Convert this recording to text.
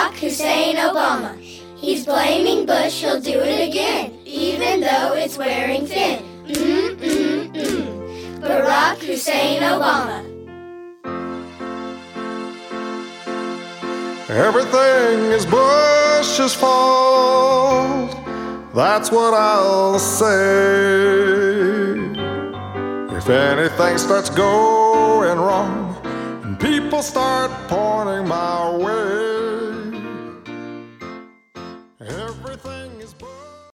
Barack Hussein Obama. He's blaming Bush, he'll do it again, even though it's wearing thin. Barack Hussein Obama. Everything is Bush's fault, that's what I'll say. If anything starts going wrong and people start pointing my way,